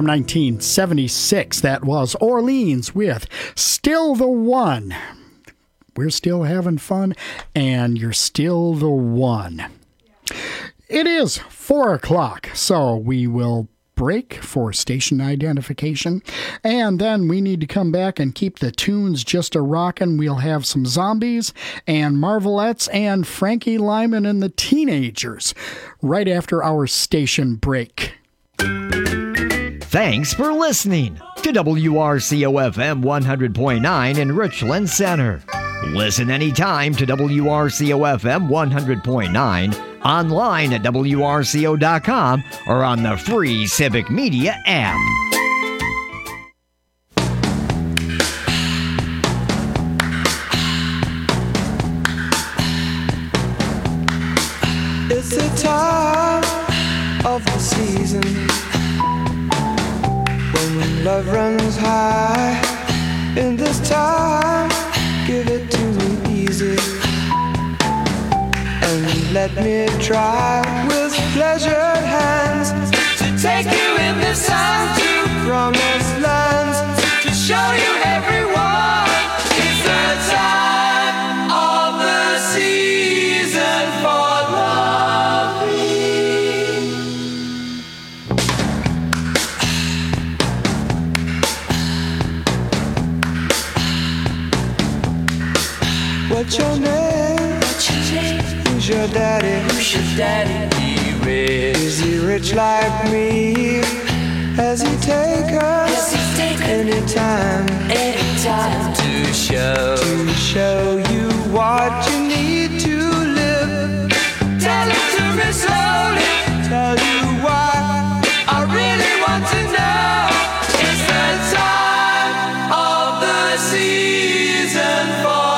From 1976, that was Orleans with Still the One. We're still having fun, and you're still the one. It is 4 o'clock, so we will break for station identification, and then we need to come back and keep the tunes just a-rockin'. We'll have some Zombies and Marvelettes and Frankie Lyman and the Teenagers right after our station break. Thanks for listening to WRCO-FM 100.9 in Richland Center. Listen anytime to WRCO-FM 100.9, online at WRCO.com, or on the free Civic Media app. It's the time of the season when love runs high. In this time, give it to me easy, and let me try with pleasured hands to take you in the sun to promised lands, to show you everyone. It's the time of the season for loving. What's your name? Who's your daddy? He rich. Is he rich like me? Has he take us anytime to show you what you need to live? Tell it to me slowly. Tell you why I really want to know. It's the time of the season for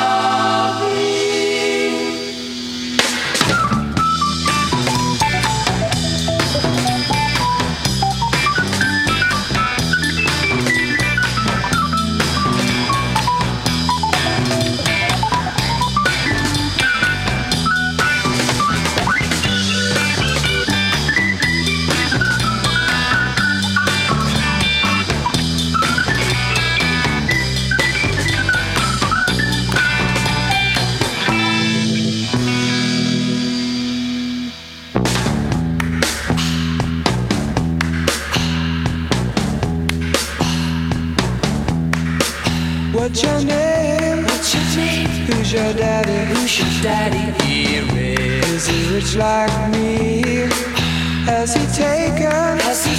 What's your name? Who's your daddy? He rich. Is he rich like me? Has he taken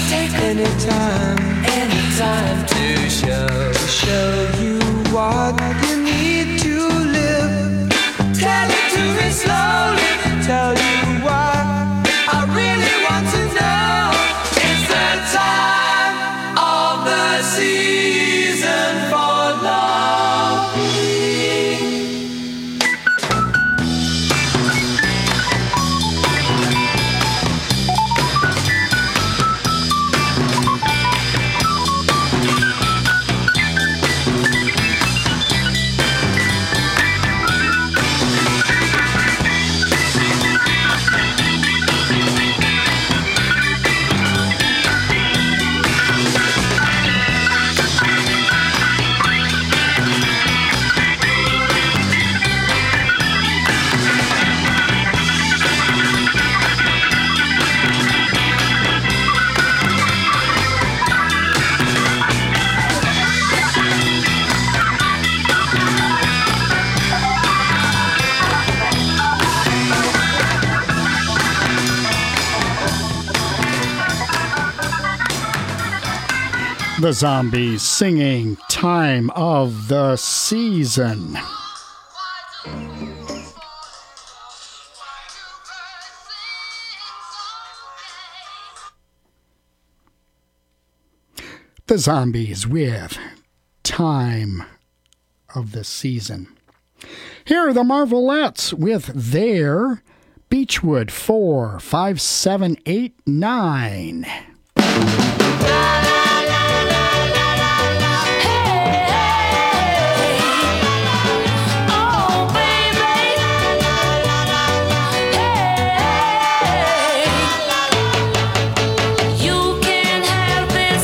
anytime to show you what you need to live? Tell it to me slowly. Tell you why I really want to know. It's the time of the season for love. The Zombies singing Time of the Season. The Zombies with Time of the Season. Here are the Marvelettes with their Beechwood 4, 5, 7, 8, 9. You can have this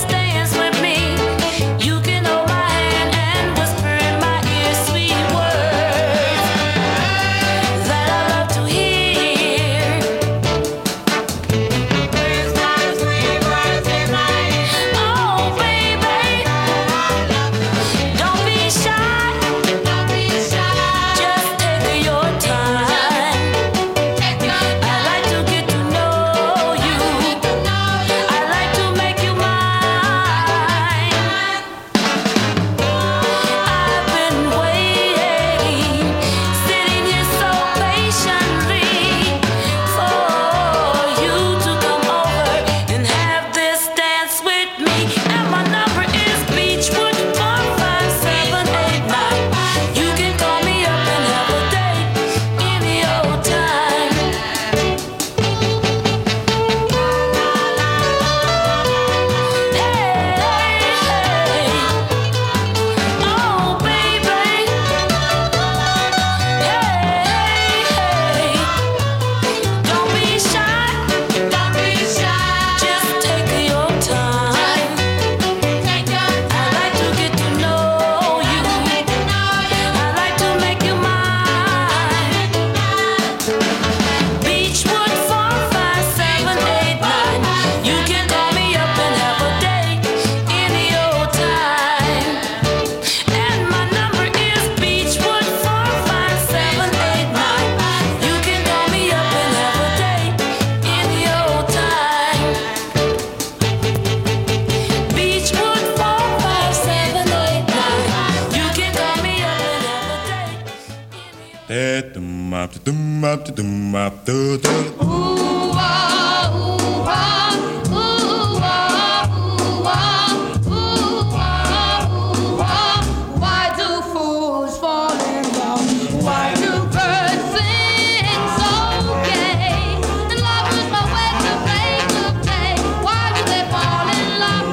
Why do fools fall in love? Why do birds sing so gay? And lovers my way to break of day. Why do they fall in love?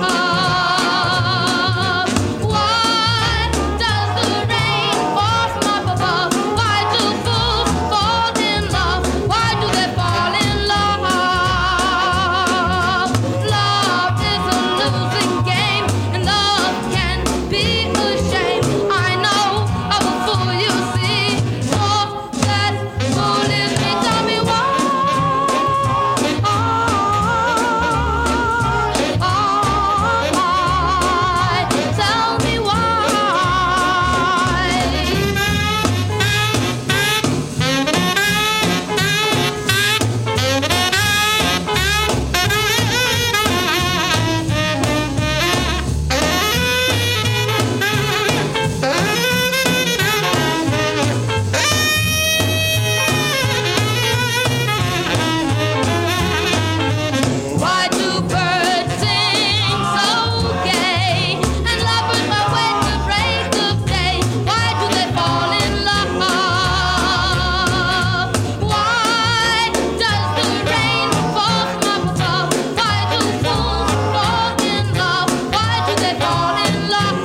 Why does the rain fall from up above? Why do fools fall in love? Why do they fall in love? Love is a losing game, and love can be a shame. I know I will fool you, see. Oh, that fool is me. Tell me why. Tell me why. Why do birds sing so gay? And lovers my way to break of day. Why do they fall in love? Why does the rain fall from up above? Why do fools fall in love? Why do they fall in love?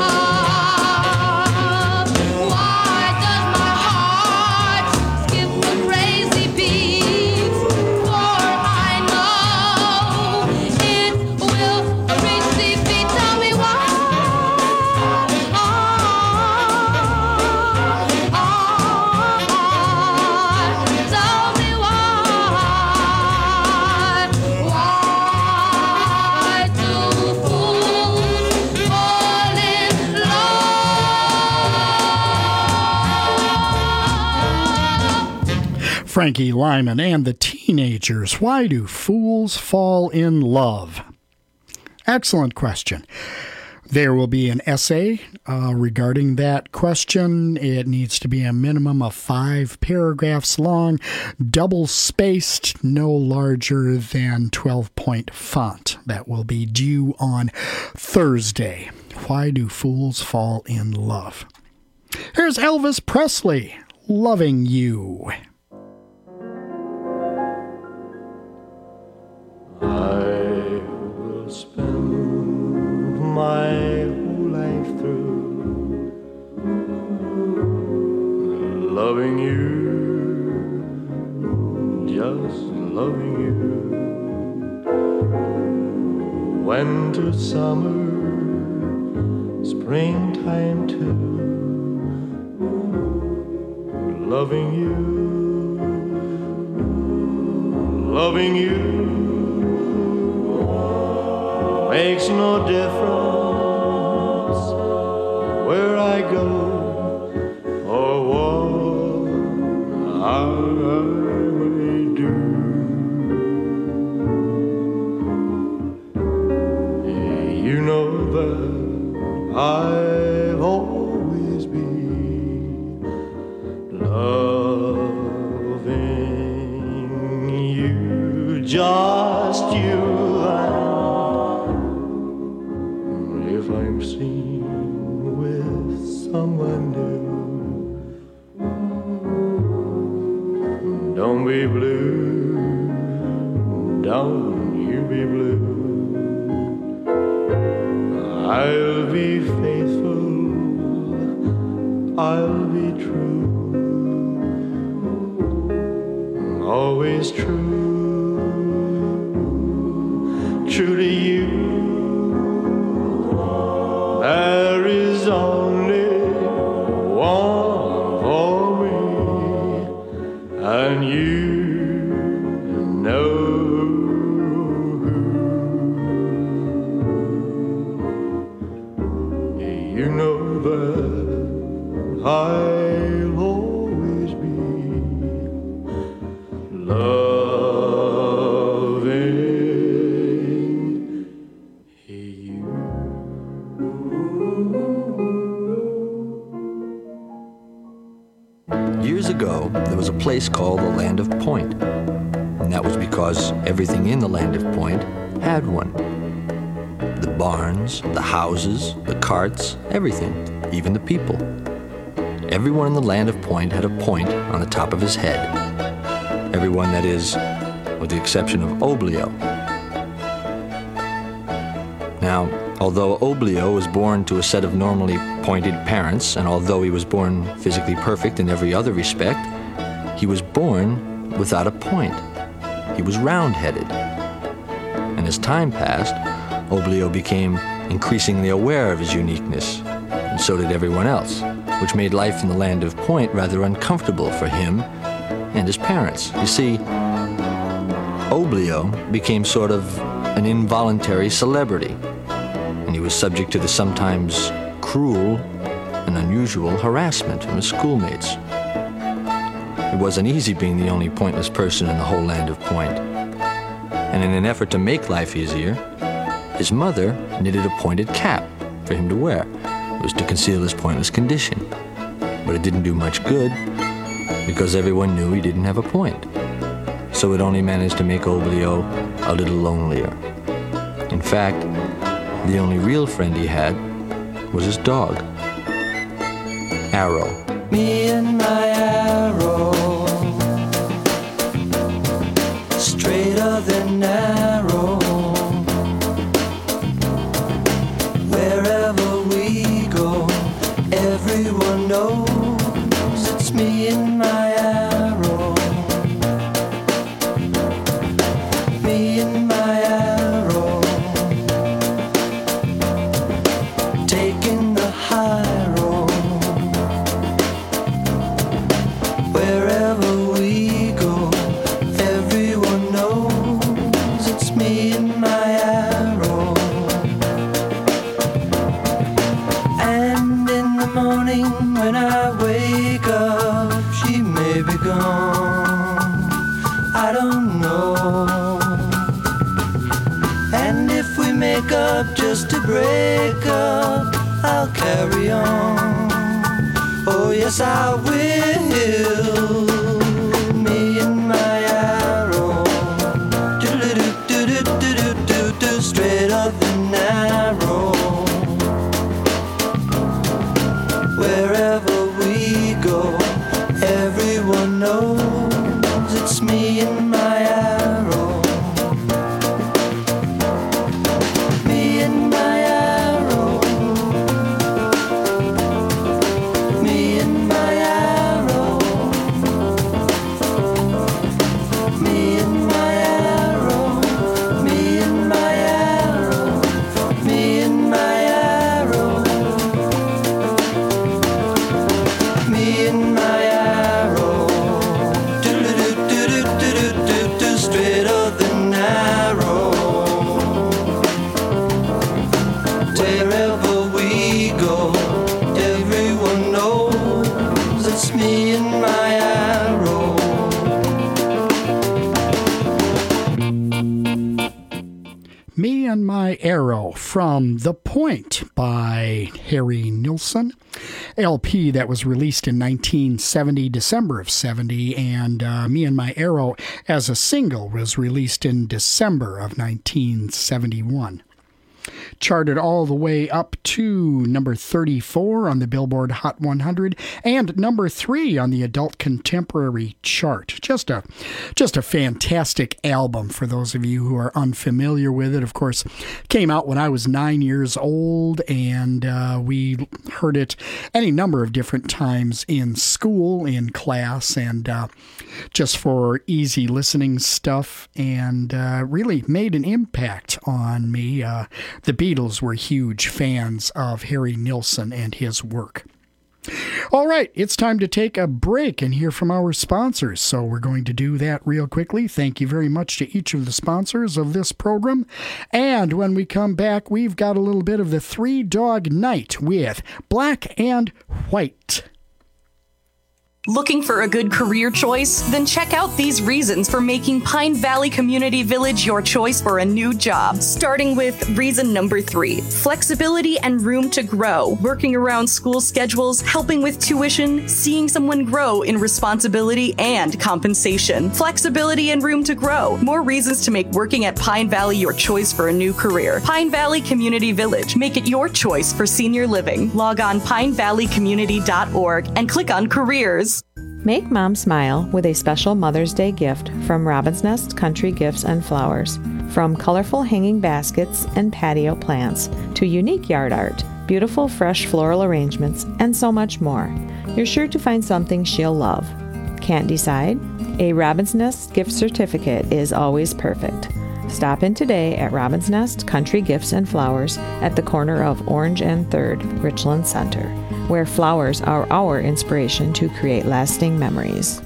Why does my heart skip a crazy beat? For I know it will reach defeat. Tell me why. Tell me why. Why do fools fall in love? Frankie Lyman and the Teenagers. Why do fools fall in love? Excellent question. There will be an essay regarding that question. It needs to be a minimum of 5 paragraphs long, double spaced, no larger than 12-point font. That will be due on Thursday. Why do fools fall in love? Here's Elvis Presley, Loving You. I will spend my whole life through loving you, just loving you. Winter, summer, springtime too, loving you, loving you. Makes no difference where I go or what I may do. You know that I've always been loving you, just you. If I'm seen with someone new, don't be blue, don't you be blue. I'll be faithful, I'll be true, always true, true to you. There is only one for me, and you know who. You know that I'll always be loving you. Years ago, there was a place called the Land of Point, and that was because everything in the Land of Point had one. The barns, the houses, the carts, everything, even the people. Everyone in the Land of Point had a point on the top of his head. Everyone, that is, with the exception of Oblio. Now, although Oblio was born to a set of normally pointed parents, and although he was born physically perfect in every other respect, he was born without a point. He was round-headed. And as time passed, Oblio became increasingly aware of his uniqueness, and so did everyone else, which made life in the Land of Point rather uncomfortable for him and his parents. You see, Oblio became sort of an involuntary celebrity, and he was subject to the sometimes cruel and unusual harassment from his schoolmates. It wasn't easy being the only pointless person in the whole Land of Point. And in an effort to make life easier, his mother knitted a pointed cap for him to wear. It was to conceal his pointless condition. But it didn't do much good, because everyone knew he didn't have a point. So it only managed to make Oblio a little lonelier. In fact, the only real friend he had was his dog, Arrow. Me and my arrow, straighter than narrow. Wherever we go, everyone knows it's me and my arrow. Me and my arrow, taking the high road. Wherever we go, everyone knows it's me and my arrow. And in the morning when I wake up, she may be gone, I don't know. And if we make up just to break up, I'll carry on. Oh yes, I will. Me and my arrow, do-do-do-do-do-do-do, straight up and narrow. Wherever we go, everyone knows it's me and my arrow. Me and my arrow. Me and my arrow. Me and my arrow. Me and my arrow. Me and my arrow. Me and my arrow. Do-do-do-do-do-do-do, straighter than narrow. Wherever we go, everyone knows it's me and my arrow. Me and My Arrow from The Point by Harry Nilsson. LP that was released in 1970, December of 70, and Me and My Arrow as a single was released in December of 1971. Charted all the way up to number 34 on the Billboard Hot 100 and number 3 on the Adult Contemporary chart. Just a fantastic album for those of you who are unfamiliar with it. Of course, came out when I was 9 years old, and we heard it any number of different times in school, in class, and just for easy listening stuff, and really made an impact on me. The Beatles were huge fans of Harry Nilsson and his work. All right, it's time to take a break and hear from our sponsors. So we're going to do that real quickly. Thank you very much to each of the sponsors of this program. And when we come back, we've got a little bit of the Three Dog Night with Black and White. Looking for a good career choice? Then check out these reasons for making Pine Valley Community Village your choice for a new job. Starting with reason number 3, flexibility and room to grow. Working around school schedules, helping with tuition, seeing someone grow in responsibility and compensation. Flexibility and room to grow. More reasons to make working at Pine Valley your choice for a new career. Pine Valley Community Village. Make it your choice for senior living. Log on pinevalleycommunity.org and click on careers. Make Mom smile with a special Mother's Day gift from Robin's Nest Country Gifts and Flowers. From colorful hanging baskets and patio plants to unique yard art, beautiful fresh floral arrangements, and so much more. You're sure to find something she'll love. Can't decide? A Robin's Nest gift certificate is always perfect. Stop in today at Robin's Nest Country Gifts and Flowers at the corner of Orange and 3rd, Richland Center, where flowers are our inspiration to create lasting memories.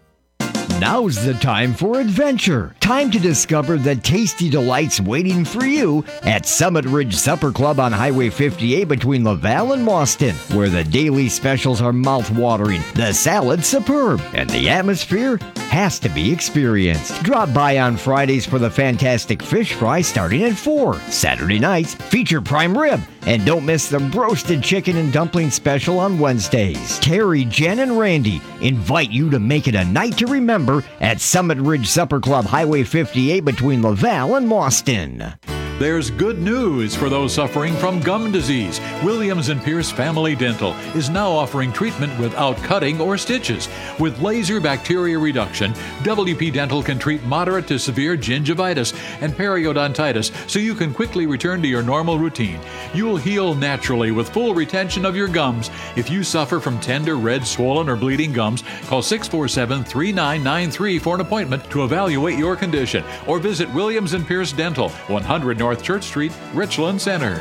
Now's the time for adventure. Time to discover the tasty delights waiting for you at Summit Ridge Supper Club on Highway 58 between Laval and Mauston, where the daily specials are mouth-watering, the salad superb, and the atmosphere has to be experienced. Drop by on Fridays for the fantastic fish fry starting at 4. Saturday nights feature prime rib, and don't miss the roasted chicken and dumpling special on Wednesdays. Terry, Jen, and Randy invite you to make it a night to remember at Summit Ridge Supper Club, Highway 58 between Laval and Mauston. There's good news for those suffering from gum disease. Williams & Pierce Family Dental is now offering treatment without cutting or stitches. With laser bacteria reduction, WP Dental can treat moderate to severe gingivitis and periodontitis so you can quickly return to your normal routine. You'll heal naturally with full retention of your gums. If you suffer from tender, red, swollen, or bleeding gums, call 647-3993 for an appointment to evaluate your condition or visit Williams & Pierce Dental, 100 North Church Street, Richland Center.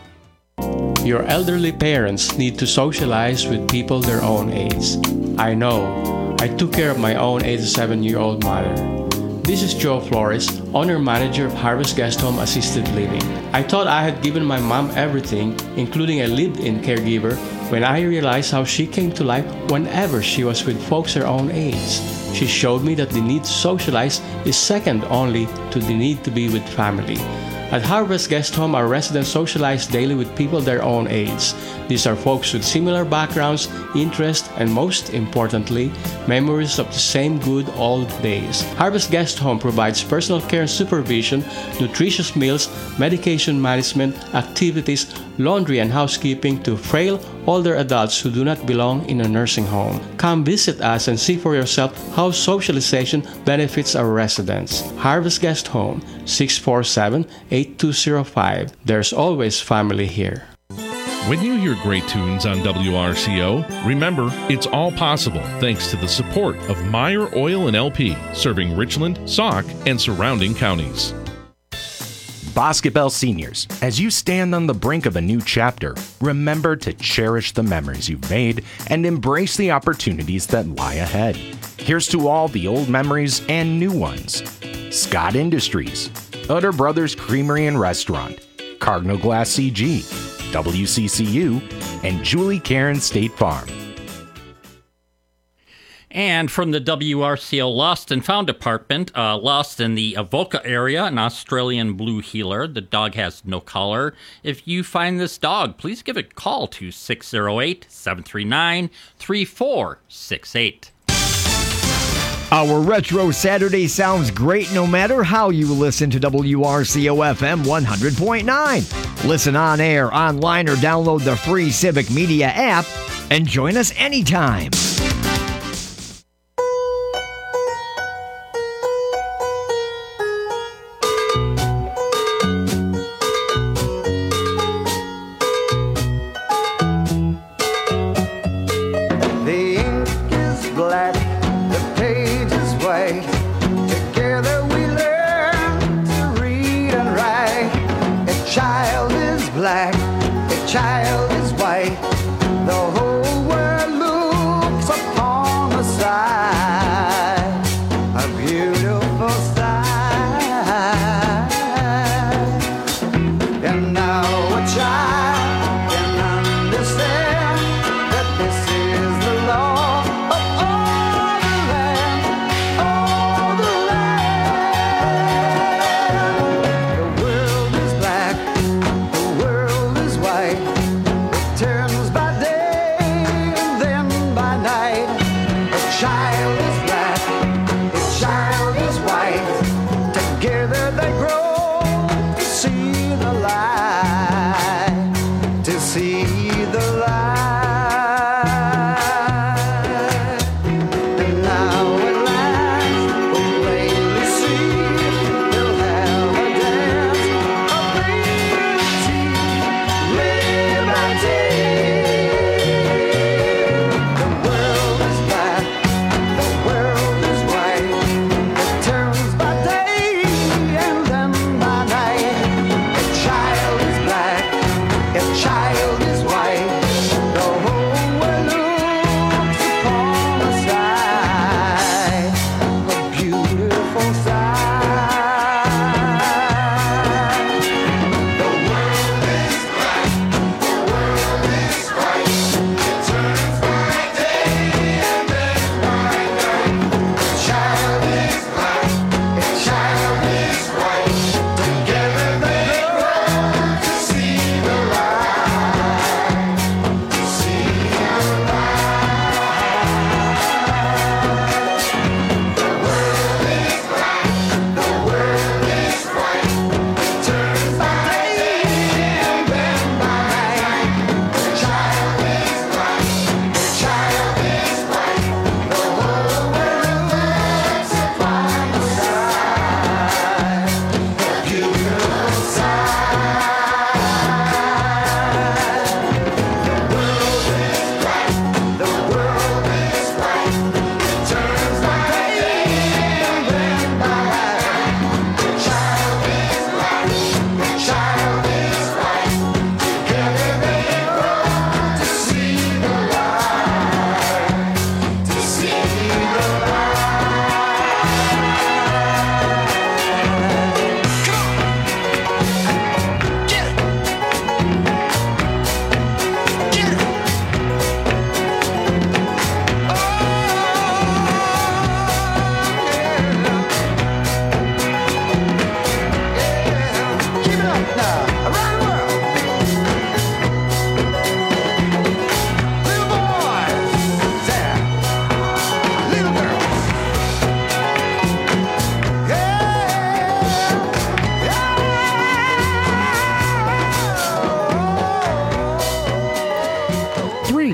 Your elderly parents need to socialize with people their own age. I know. I took care of my own 87-year-old mother. This is Joe Flores, owner-manager of Harvest Guest Home Assisted Living. I thought I had given my mom everything, including a live-in caregiver, when I realized how she came to life whenever she was with folks her own age. She showed me that the need to socialize is second only to the need to be with family. At Harvest Guest Home, our residents socialize daily with people their own age. These are folks with similar backgrounds, interests, and most importantly, memories of the same good old days. Harvest Guest Home provides personal care and supervision, nutritious meals, medication management, activities, laundry and housekeeping to frail, older adults who do not belong in a nursing home. Come visit us and see for yourself how socialization benefits our residents. Harvest Guest Home, 647-8205. There's always family here. When you hear great tunes on WRCO, remember, it's all possible thanks to the support of Meyer Oil and LP, serving Richland, Sauk, and surrounding counties. Basketball seniors, as you stand on the brink of a new chapter, remember to cherish the memories you've made and embrace the opportunities that lie ahead. Here's to all the old memories and new ones. Scott Industries, Utter Brothers Creamery and Restaurant, Cardinal Glass CG, WCCU, and Julie Karen State Farm. And from the WRCO Lost and Found Department, lost in the Avoca area, an Australian blue heeler. The dog has no collar. If you find this dog, please give a call to 608-739-3468. Our Retro Saturday sounds great no matter how you listen to WRCO FM 100.9. Listen on air, online, or download the free Civic Media app and join us anytime. Child is white, the whole world looks upon the sight, a beautiful sight. And now a child can understand that this is the law of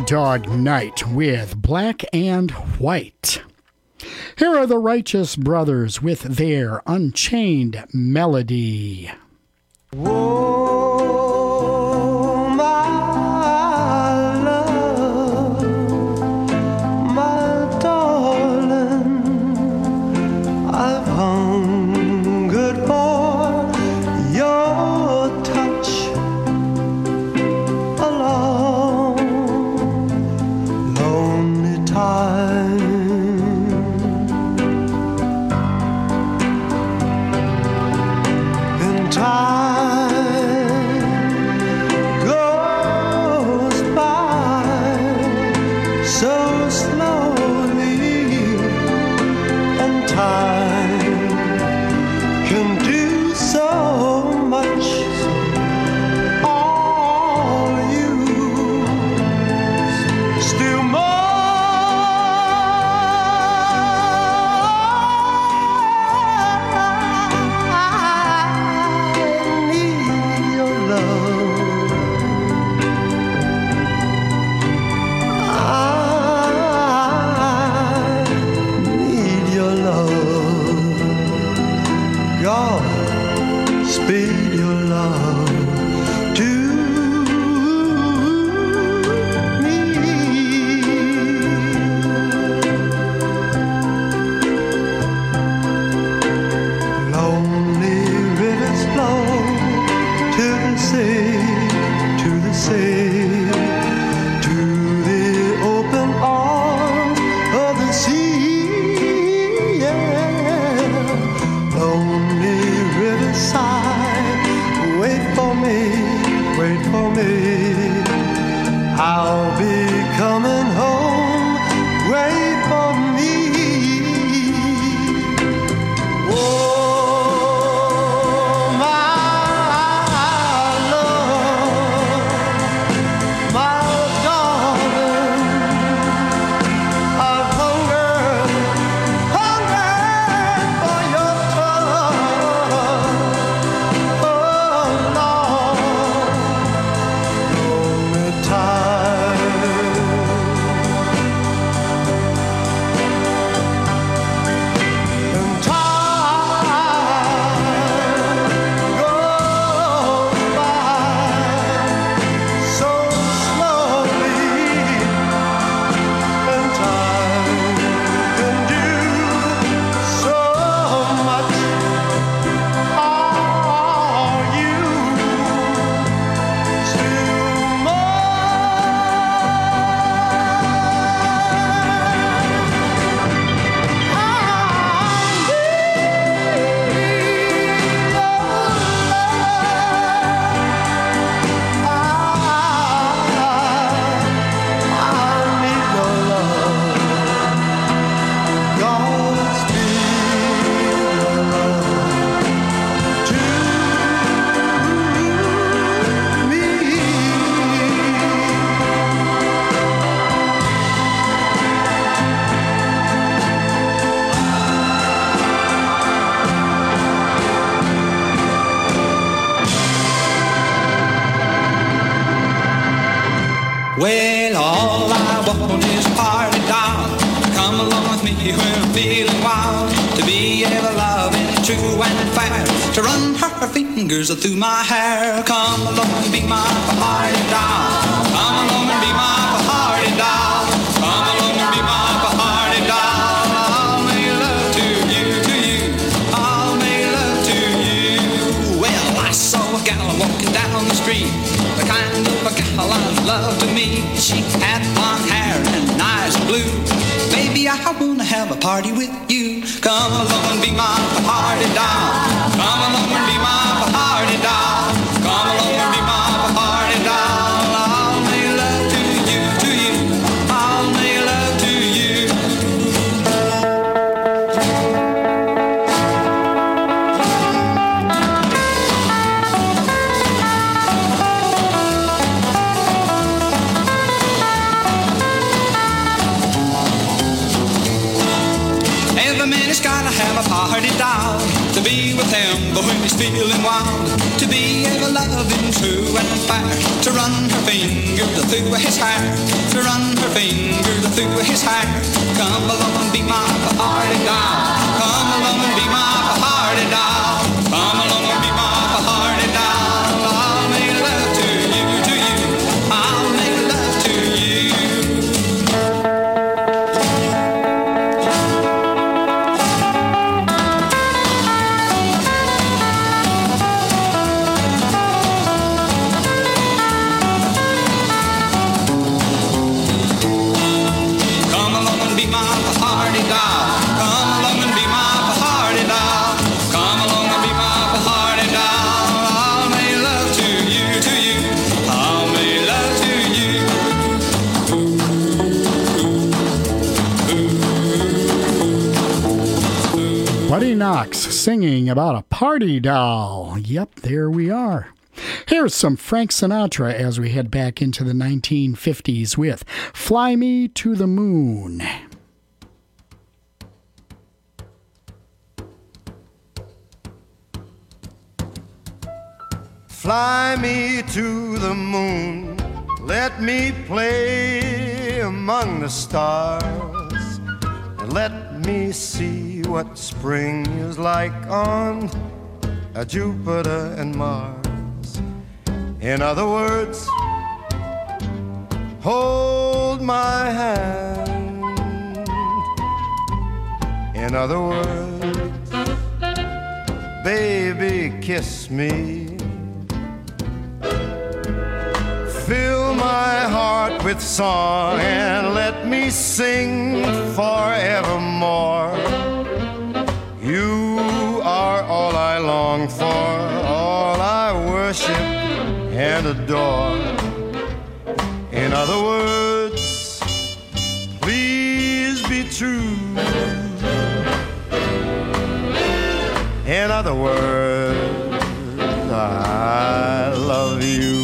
Dog Night with Black and White. Here are the Righteous Brothers with their Unchained Melody. Oh, my love, my darling, I've hungered for your touch a long, lonely time. In time goes by so slowly, and time can do so much. All you still more. I need your love. I need your love. God, speed your love to me. Lonely rivers flow to the sea, to the sea, to the open arms of the sea. Yeah. Lonely riverside, wait for me, wait for me. I'll be coming home, wait for me. Oh, my love, my darling, I've hungered for your touch. Oh, Lord, lonely time. And time goes by so slowly, and time can do so much. Are you still Well, all I want is a party doll. Come along with me when I'm feeling wild. To be ever loving, true and fair. To run her fingers through my hair. Come along and be my party doll. Come along and be my party doll. Come along and be my party doll. I'll make love to you. I'll make love to you. Well, I saw a gal walking down the street. The kind of a gal I love to meet. She had blonde hair and eyes blue. Baby, I wanna have a party with you. Come along and be my party doll. Come along and be my party doll. Come along and be my party doll. I'll make love to you. I'll make love to you. Every minute He's gotta have a party doll to be with him, but when he's feeling wild, to be ever loving, true and fair, to run her fingers through his hair, to run her fingers through his hair. Come along and be my party doll. Come along and be my party doll. Come along and be my party doll. I'll make love to you, to you. I'll make love to you. Come along and be my party doll. Come along and be my party doll. Come along and be my party doll. I'll make love to you, to you. I'll make love to you. Buddy Knox singing about a party doll. Yep, there we are. Here's some Frank Sinatra as we head back into the 1950s with Fly Me to the Moon. Fly me to the moon, let me play among the stars, and let me see what spring is like on Jupiter and Mars. In other words, hold my hand. In other words, baby, kiss me. Fill my heart with song and let me sing forevermore. You are all I long for, all I worship and adore. In other words, please be true. In other words, I love you.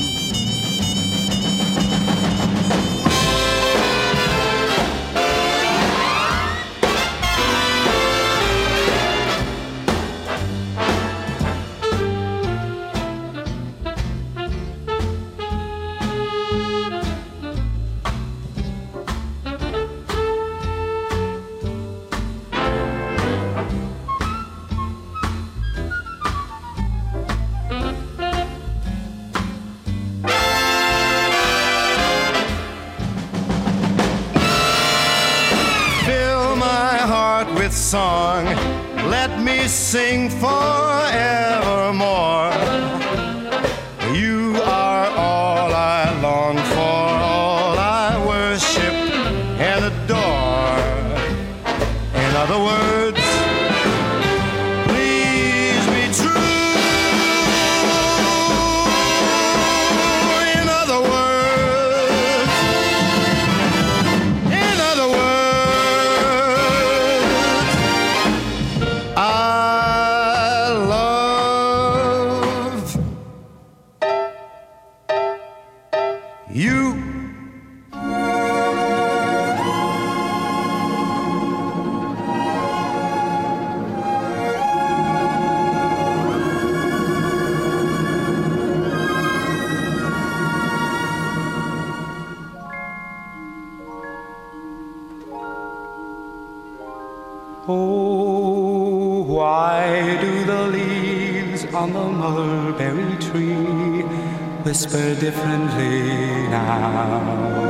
Song, let me sing forevermore. You are all I long for, all I worship and adore. In other words, please be true. In other words, in other words, Oh, why do the leaves on the mulberry tree whisper differently now?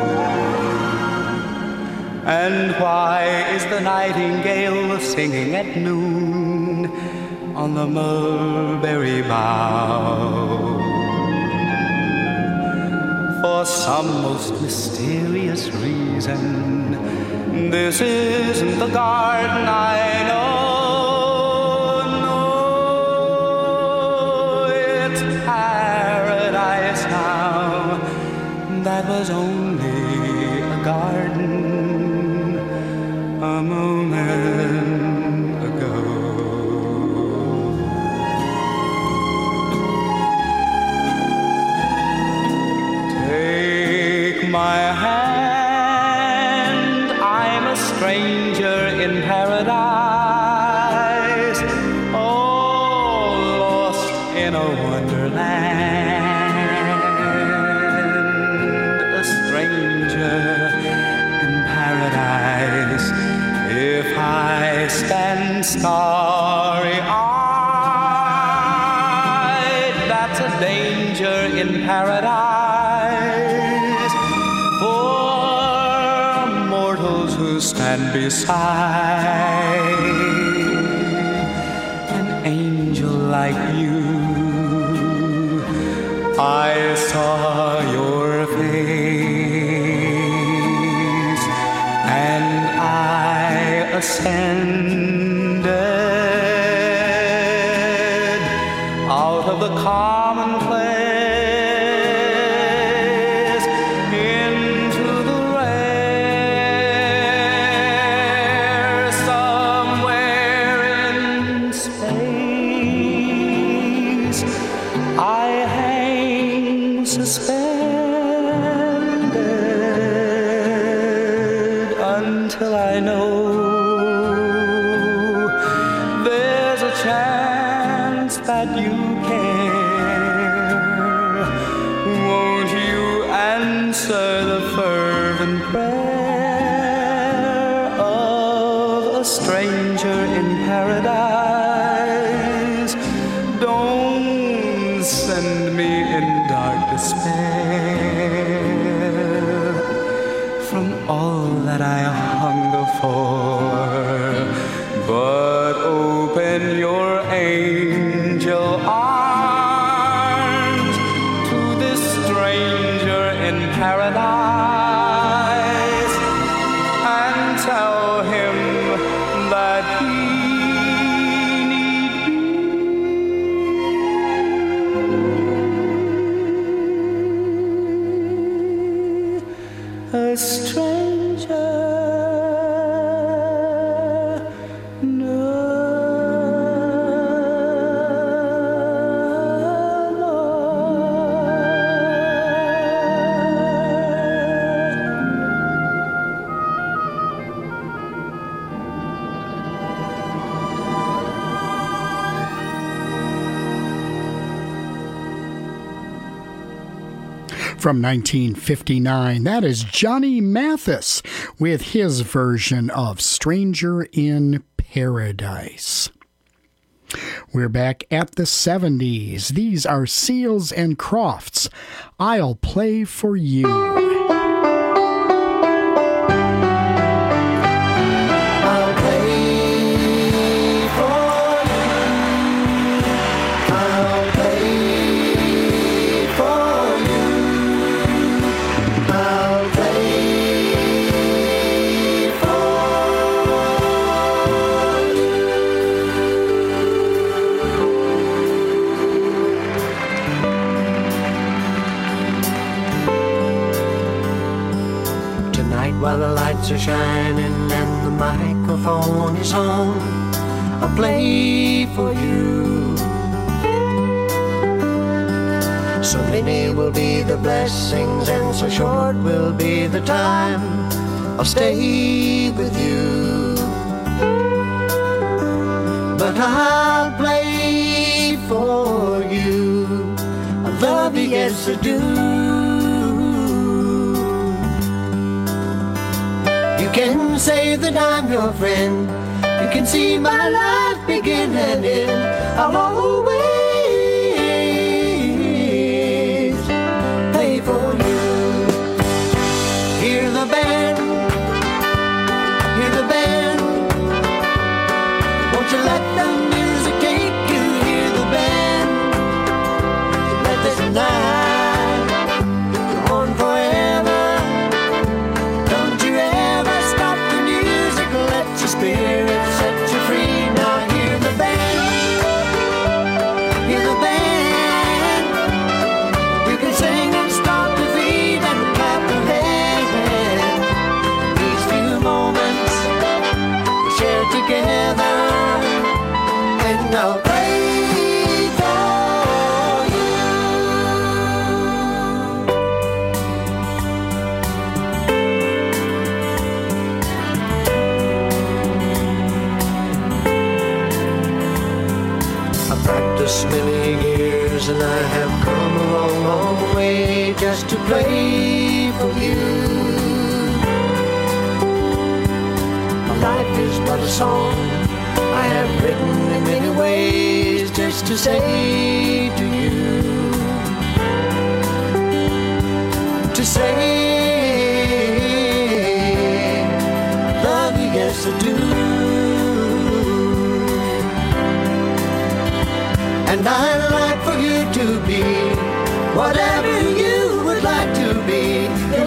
And why is the nightingale singing at noon on the mulberry bough? For some most mysterious reason, this isn't the garden I know. No, it's paradise now. That was only a garden a moment ago. Take my hand, I'm a stranger in paradise. and starry-eyed. That's a danger in paradise for mortals who stand beside an angel like you. I saw your face and I ascended out of the commonplace into the rare. Somewhere in space I hang suspended until I know there's a chance that you care. Won't you answer the fervent prayer of a stranger in paradise? Don't send me in dark despair from all that I hunger for, but open your angel arms to this stranger in paradise and tell him that he need be a stranger. From 1959, that is Johnny Mathis with his version of Stranger in Paradise. We're back at the 70s. These are Seals and Crofts. I'll Play for You. While the lights are shining and the microphone is on, I'll play for you. So many will be the blessings and so short will be the time I'll stay with you. But I'll play for you. I love you, yes I do. You can say that I'm your friend. You can see my life begin and end. I'll always play for you. Hear the band, hear the band. Won't you let the music take you? Hear the band. Let this night go on forever. Spirit set you free. Now hear the band, hear the band. You can sing and stomp your feet and clap your hands. These few moments we share together, and I'll pray many years and I have come a long, long way just to play for you. My life is but a song I I have written in many ways just to say to you, to say, love you, yes I do. And I'd like for you to be whatever you would like to be. You'll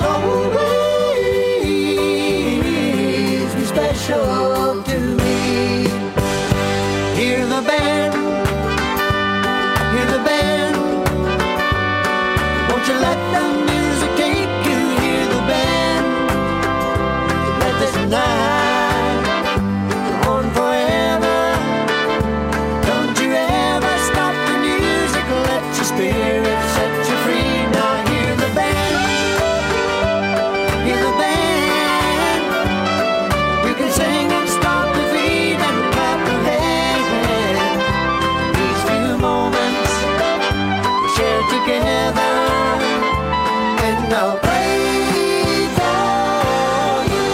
always be special to me. Hear the band, hear the band. Won't you let the music take you? Hear the band. Let this night go on forever. Don't you ever stop the music. Let your spirit set you free. Now hear the band, hear the band. You can sing and stomp the feet and clap your hands. These few moments we share together, and I'll pray for you.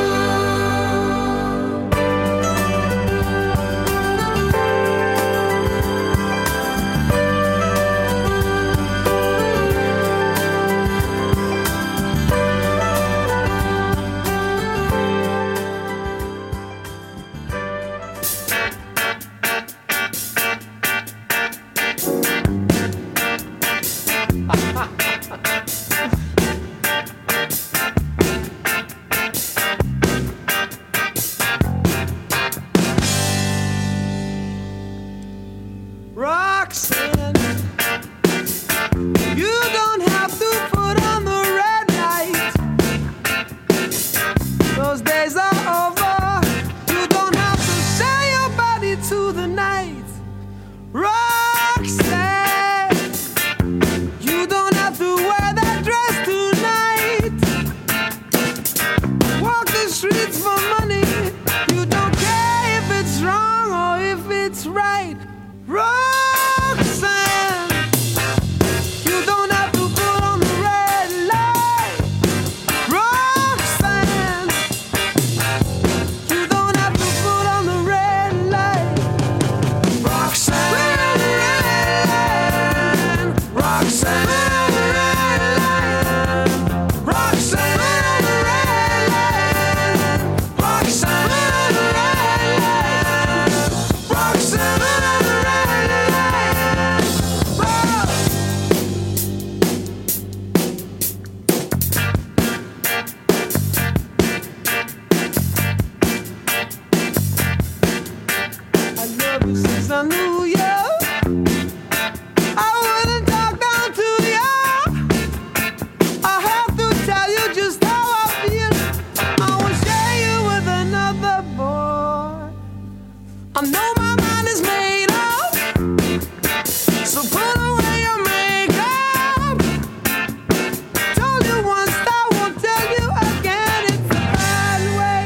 Roxanne, you don't have to put on the red light. Those days are over. You don't have to sell your body to the night. Roxanne, you don't have to wear that dress tonight. Walk the streets for money. You don't care if it's wrong or if it's right. Roxanne, you don't have to put on the red light. Roxanne, you don't have to put on the red light. Roxanne, Roxanne, Roxanne, Roxanne, I love you since I knew you. I wouldn't talk down to you. I have to tell you just how I feel. I won't share you with another boy. I know my mind is made up, so put away your makeup. Told you once, I won't tell you again. It's the bad way.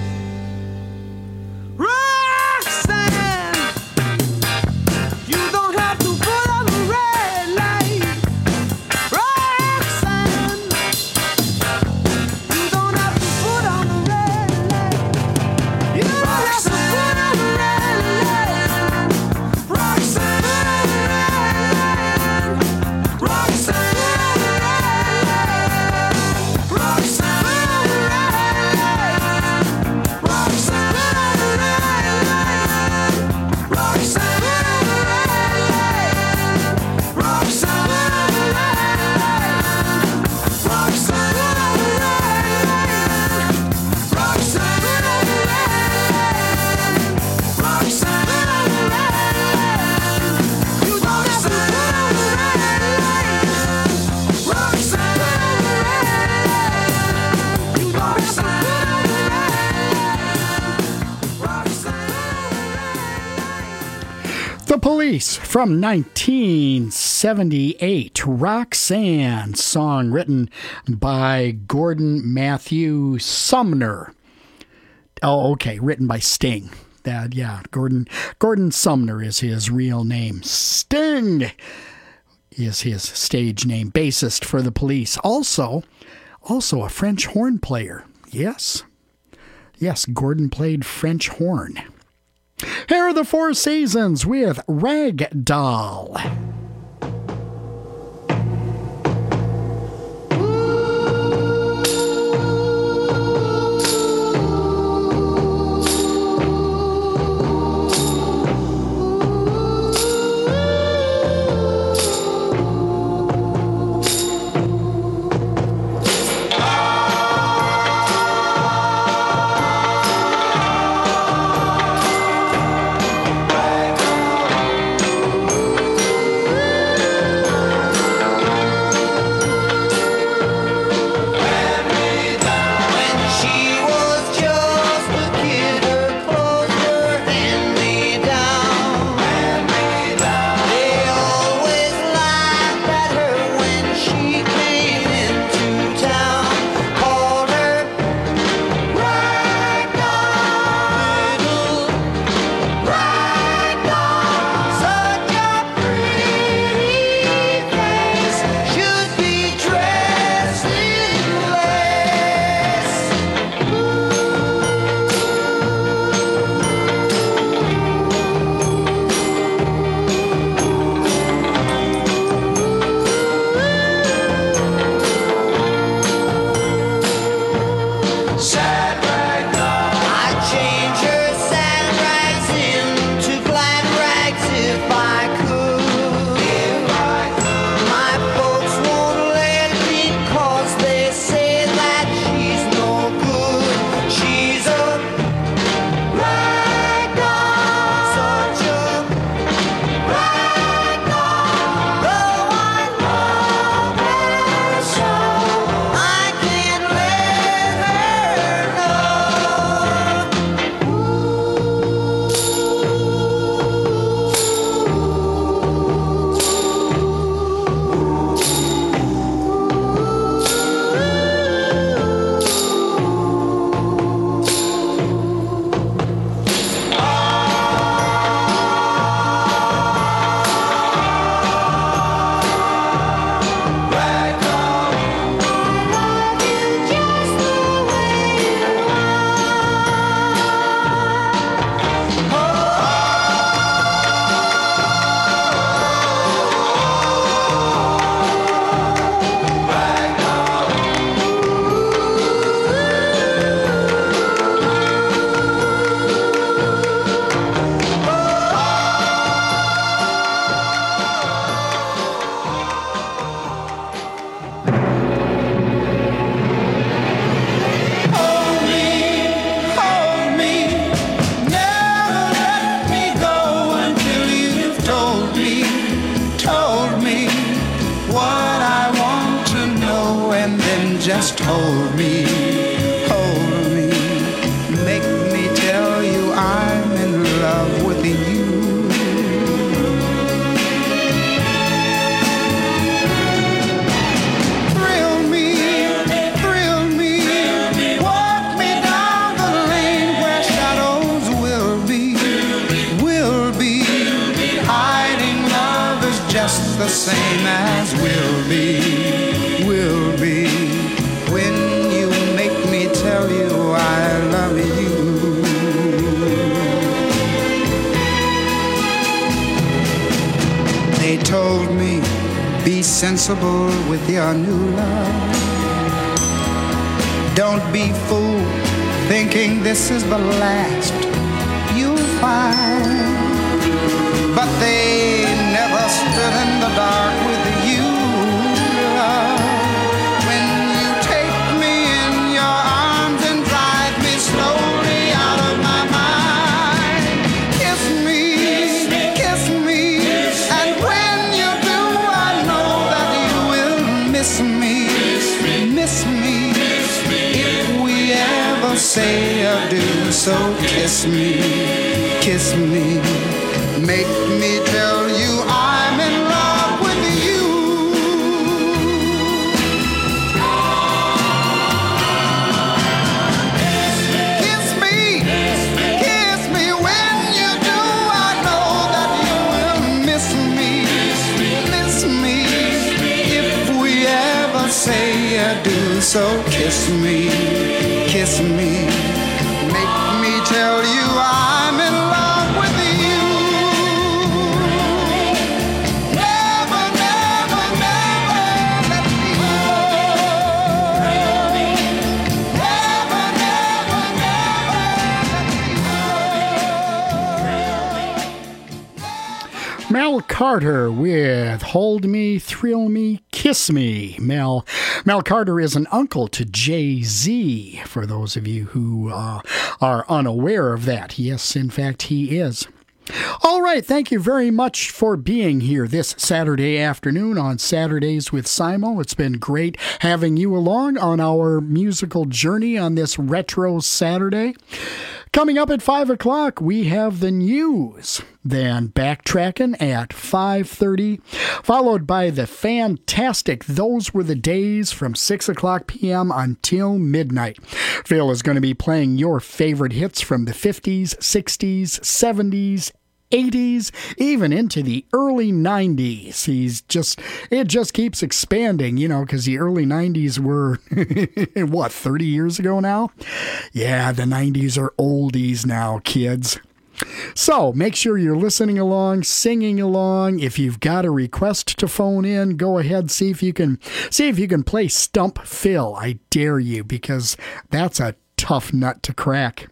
Roxanne, you don't have to put on the red light. Roxanne, you don't have to put on the red light. You don't have to put on the red light. Roxanne, Roxanne, The Police from 1978. Roxanne, song written by Gordon Matthew Sumner. Oh, okay, written by Sting. Gordon Sumner is his real name. Sting is his stage name. Bassist for The Police. Also a French horn player. Yes, Gordon played French horn. They're the Four Seasons with Rag Doll. Just hold me, make me tell you I'm in love with you. Thrill me, walk me down the lane where shadows will be. Hiding love is just the same as will be. When you make me tell you I love you. They told me, be sensible with your new love. Don't be fooled thinking this is the last you'll find. But they never stood in the dark with you. Say adieu, so kiss me, make me tell you I'm in love with you. Kiss me when you do. I know that you will miss me, if we ever say adieu, so kiss me. Make me tell you I'm in love with you. Mel Carter with Hold Me, Thrill Me, Kiss Me. Mel Carter is an uncle to Jay-Z, for those of you who are unaware of that. Yes, in fact, he is. All right, thank you very much for being here this Saturday afternoon on Saturdays with Simo. It's been great having you along on our musical journey on this retro Saturday. Coming up at 5 o'clock, we have the news. Then Backtracking at 5:30, followed by the fantastic Those Were the Days from 6 o'clock p.m. until midnight. Phil is going to be playing your favorite hits from the 50s, 60s, 70s, 80s, even into the early 90s. It just keeps expanding, because the early 90s were, 30 years ago now? Yeah, the 90s are oldies now, kids. So make sure you're listening along, singing along. If you've got a request to phone in, go ahead, see if you can play Stump Phil. I dare you, because that's a tough nut to crack.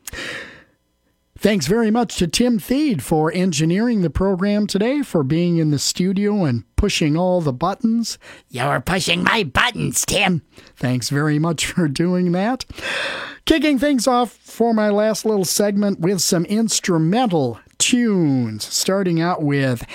Thanks very much to Tim Theed for engineering the program today, for being in the studio and pushing all the buttons. You're pushing my buttons, Tim. Thanks very much for doing that. Kicking things off for my last little segment with some instrumental tunes, starting out with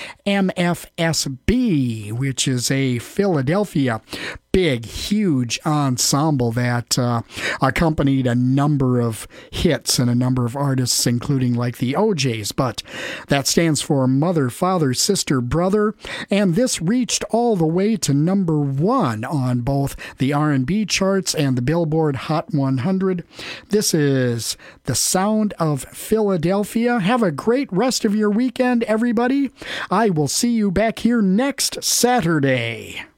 MFSB, which is a Philadelphia big, huge ensemble that accompanied a number of hits and a number of artists, including like the OJs, but that stands for Mother, Father, Sister, Brother, and this reached all the way to number 1 on both the R&B charts and the Billboard Hot 100. This is The Sound of Philadelphia. Have a great rest of your weekend, everybody. I will see you back here next Saturday.